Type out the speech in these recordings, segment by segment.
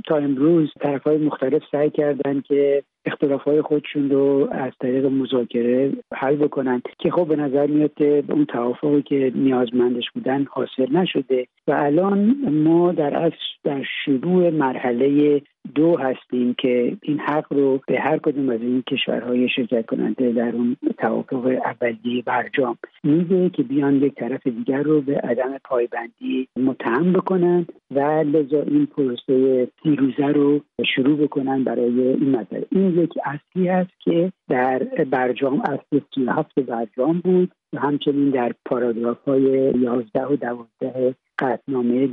تا امروز طرف‌های مختلف سعی کردن که اختلاف‌های خودشون رو از طریق مذاکره حل بکنن که خب به نظر میاد که اون توافقی که نیازمندش بودن حاصل نشده و الان ما در شروع مرحله 2 هستیم که این حق رو به هر کدوم از این کشورهای شرکت کننده در اون توافق اولیه برجام میده که بیان یک طرف دیگر رو به عدم پایبندی متهم بکنن و لذا این پروسه پیروزه رو شروع بکنن برای این مسئله. این یک اصلی است که در برجام اصل 37 برجام بود و همچنین در پاراگراف‌های 11 و 12 قطعنامه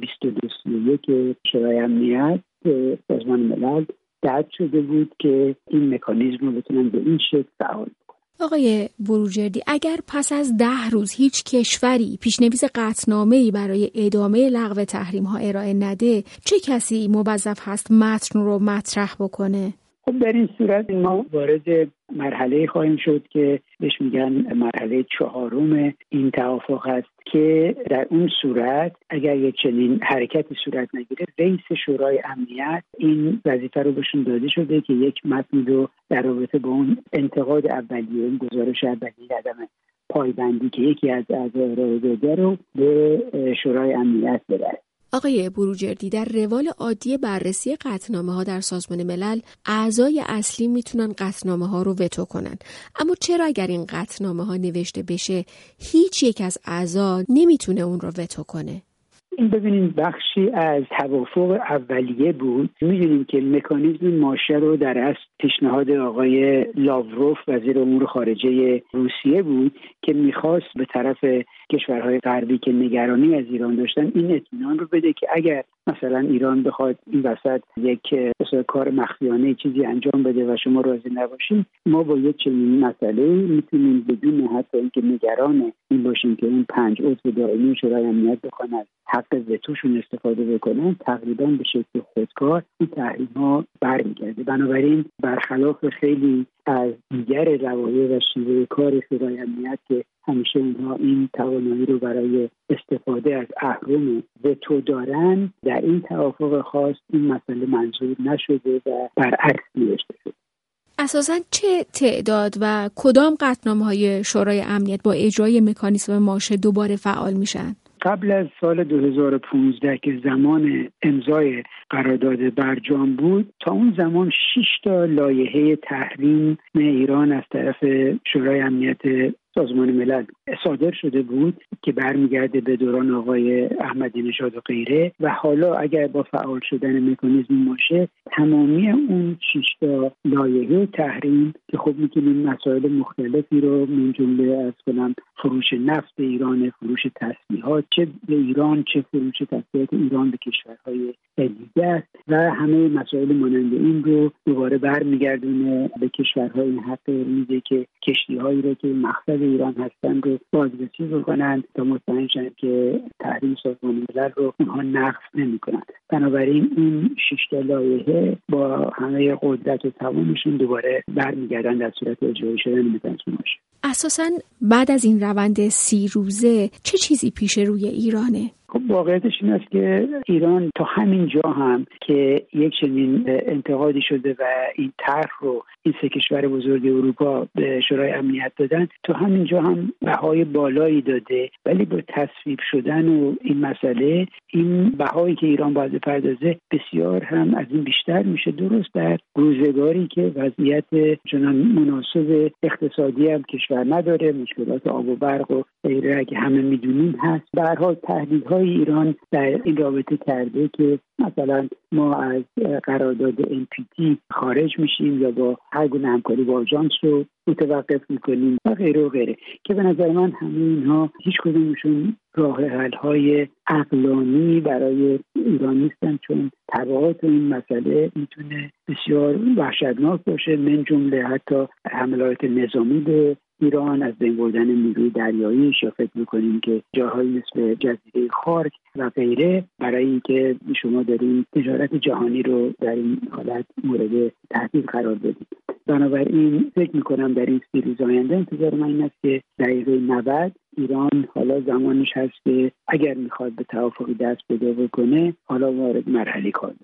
2231 شورای امنیت سازمان ملل درج شده بود که این مکانیزم رو بتونن به این شکل فعال کنن. آقای بروجردی، اگر پس از 10 روز هیچ کشوری پیشنویس قطعنامه‌ای برای ادامه لغو تحریم‌ها ارائه نده، چه کسی موظف هست متن رو مطرح بکنه؟ خب در این صورت ما وارد مرحله خواهیم شد که بهش میگن مرحله 4 این توافق هست که در اون صورت اگر یک چنین حرکتی صورت نگیره رئیس شورای امنیت این وظیفه رو بهشون داده شده که یک متن رو در رابطه با اون انتقاد اولیه، اون گزارش اولیه عدم پایبندی که یکی از اعضای ارائه داده رو به شورای امنیت ببره. آقای بروجردی، در روال عادی بررسی قطعنامه‌ها در سازمان ملل اعضای اصلی میتونن قطعنامه‌ها رو وتو کنن، اما چرا اگر این قطعنامه‌ها نوشته بشه هیچ یک از اعضا نمیتونه اون رو وتو کنه؟ این ببینید بخشی از توافق اولیه بود. می‌دونیم که مکانیزم ماشه رو در اصل پیشنهاد آقای لاوروف وزیر امور خارجه روسیه بود که می‌خواست به طرف کشورهای غربی که نگرانی از ایران داشتن این اطمینان رو بده که اگر مثلا ایران بخواد این وسط یک کار مخفیانه چیزی انجام بده و شما راضی نباشید، ما با یک چنین مسئله میتونیم بدون حتی اینکه نگران این باشیم که این 5 عضو دائمی شورای امنیت بخوان از حق وتوشون استفاده بکنن، تقریبا به شکل خودکار این تحریم‌ها برمیگرده. بنابراین برخلاف خیلی از دیگر روایح و شیوه کار شورای امنیت که همیشه اونها این توانایی رو برای استفاده از اهرم وتو دارن، در این توافق خاص این مسئله منظور نشده و برعکس نوشته شده. اساساً چه تعداد و کدام قطعنامه‌های شورای امنیت با اجرای مکانیزم ماشه دوباره فعال میشن؟ قبل از سال 2015 که زمان امضای قرارداد برجام بود، تا اون زمان 6 تا لایحه تحریم ایران از طرف شورای امنیت سازمان ملل صادر شده بود که برمیگرده به دوران آقای احمدی نژاد و غیره و حالا اگر با فعال شدن مکانیزم ماشه تمامی اون 6 تا لایحه تحریم که خب میتونیم مسائل مختلفی رو من جمله از کنم فروش نفت ایران، فروش تسلیحات چه به ایران چه فروش تسلیحات ایران به کشورهای دیگه است و همه مسائل مانند این رو دوباره برمیگردونه به کشورهای این حق میده که کشتی‌هایی رو که مقصد ایران هستن رو بازرسی بکنن تا مطمئن شن که تحریم سازمان ملل رو اونها نقض نمی‌کنن. بنابراین این 6 تا لایحه با همه قدرت و توانشون دوباره برمیگردن در صورت اجرایی شدن مکانیزم ماشه. اساساً بعد از این روند 30 روزه چه چیزی پیش روی ایرانه؟ خب واقعیتش این است که ایران تا همین جا هم که یک چنین انتقادی شده و این طرح رو این 3 کشور بزرگ اروپا به شورای امنیت دادن، تا همین جا هم بهای بالایی داده، ولی با تصویب شدن و این مسئله این بهایی که ایران باید بپردازه بسیار هم از این بیشتر میشه، درست در روزگاری که وضعیت چنان مناسب اقتصادی هم کشور نداره، مشکلات آب و برق و غیره که همه میدونیم هست. به هر حال تهدیدهای ایران در این رابطه کرده که مثلا ما از قرارداد NPT خارج میشیم یا با هر گونه همکاری با آژانس رو متوقف میکنیم و غیره و غیره که به نظر من همه اینها هیچ کدومشون راه حل‌های عقلانی برای ایران نیستن، چون تبعات این مسئله میتونه بسیار وحشتناک باشه، من جمله حتی حملات نظامی به ایران، از بین بردن نیروی دریایی، یا فکر می‌کنیم که جاهایی مثل جزیره خارک و غیره برای اینکه شما دارین تجارت جهانی رو در این حالت مورد تهدید قرار بدید. بنابراین فکر می‌کنم در این 30 روز آینده انتظار من این است که دقیقه 90 ایران حالا زمانش هست که اگر میخواد به توافقی دست پیدا بکنه حالا وارد مرحله کار بشه.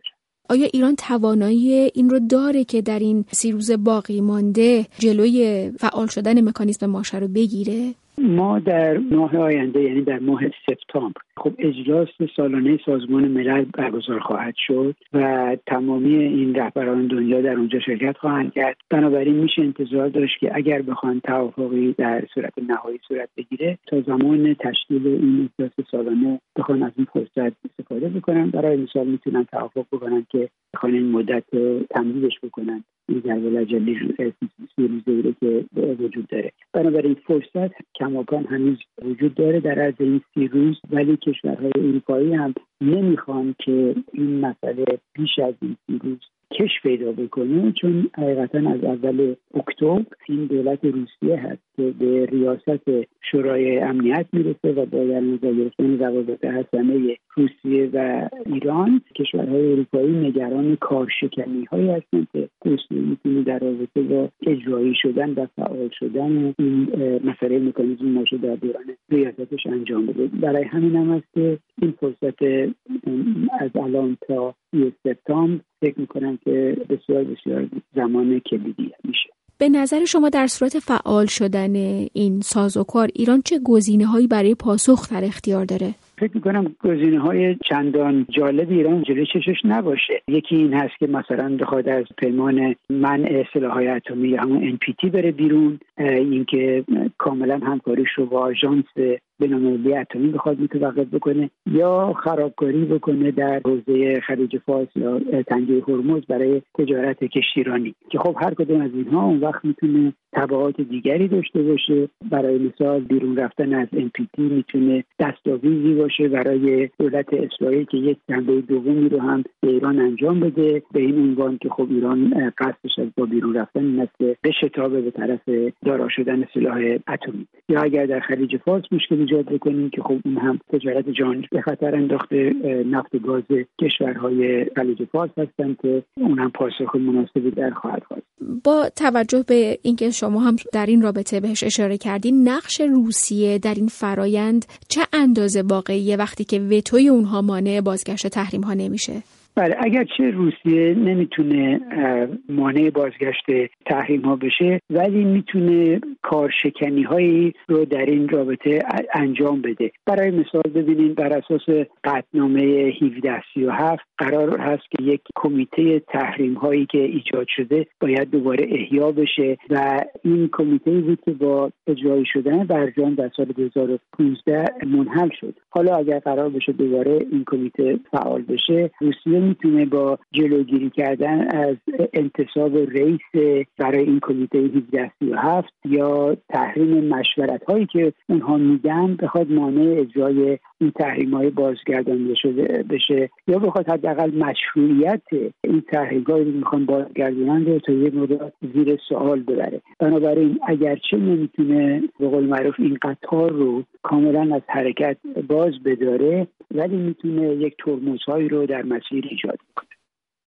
آیا ایران توانایی این رو داره که در این 30 روز باقی مانده جلوی فعال شدن مکانیزم ماشه رو بگیره؟ ما در ماه آینده، یعنی در ماه سپتامبر، خب اجلاس سالانه سازمان ملل برگزار خواهد شد و تمامی این رهبران دنیا در اونجا شرکت خواهند کرد. بنابراین میشه انتظار داشت که اگر بخوان توافقی در صورت نهایی صورت بگیره، تا زمان تشکیل این اجلاس سالانه بخوان از این فرصت استفاده بکنن. برای مثال میتونن توافق بکنن که بخوان این مدت تمدیدش بکنن، این ضرب‌العجلی 30 روزه که وجود داره. بنابراین فرصت کماکان هنوز وجود داره در عرض این 30 روز، ولی کشورهای اروپایی هم نمیخوان که این مسئله بیش از این 30 روز کش پیدا بکنه، چون حقیقتا از اول اکتبر این دولت روسیه هست که به ریاست شورای امنیت میرسه و با در نظر گرفتن روابط حسنه روسیه و ایران، کشورهای اروپایی نگران کارشکنی‌هایی هستند که روسیه میتونه در رابطه با اجرایی شدن و فعال شدن این مسئله مکانیزم ماشه در دوران ریاستش انجام بده. برای همین هم است که این فرصت از الان تا سپتامبر فکر میکنم که بسیار بسیار زمان کلیدی میشه. به نظر شما در صورت فعال شدن این سازوکار ایران چه گزینه‌هایی برای پاسخ در اختیار داره؟ فکر میکنم گزینه‌های چندان جالب ایران جلوی چشش نباشه. یکی این هست که مثلا بخواد از پیمان منع سلاح‌های اتمی همون NPT بره بیرون، اینکه کاملا همکاریش رو با آژانس بین‌المللی اتمی بخواد متوقف بکنه، یا خرابکاری بکنه در حوزه خلیج فارس یا تنگه هرمز برای تجارت کشتیرانی، که خب هر کدوم از اینها اون وقت میتونه تبعات دیگری داشته باشه. برای مثال بیرون رفتن از NPT میتونه دستاویزی باشه برای دولت اسرائیل که یک جنبه دومی رو هم به ایران انجام بده، به این عنوان که خب ایران قصدش از با بیرون رفتن این است که بشتابه به طرف دارا شدن سلاح اتمی. یا اگر در خلیج فارس مشکل ایجاد بکنیم که خب اون هم تجارت جهانی به خطر انداخته، نفت و گاز کشورهای خلیج فارس هستند که اون هم پاسخ مناسبی در خواهد خواست. با توجه به اینکه شما هم در این رابطه بهش اشاره کردین، نقش روسیه در این فرایند چه اندازه واقعیه وقتی که وتوی اونها مانع بازگشت تحریم ها نمیشه؟ بله، اگرچه روسیه نمیتونه مانع بازگشت تحریم ها بشه، ولی میتونه کارشکنی هایی رو در این رابطه انجام بده. برای مثال ببینید بر اساس قطعنامه 1737 قرار هست که یک کمیته تحریم هایی که ایجاد شده باید دوباره احیا بشه و این کمیته بود که با اجرایی شدن برجام در سال 2015 منحل شد. حالا اگر قرار بشه دوباره این کمیته فعال بشه، روسیه میتونه با جلوگیری کردن از انتصاب رئیس برای این کمیته 1737 یا تحریم مشورت هایی که اونها میدن بخواد مانع اجرای این تحریم های بازگردانده شده بشه، یا بخواد حداقل مشروعیت این تحریم هایی که میخوان بازگردانن رو تا یه مدت زیر سوال ببره. بنابراین اگرچه نمیتونه به قول معروف این قطار رو کاملا از حرکت باز بداره، ولی میتونه یک ترمزهایی رو در مسیر ایجاد کنه.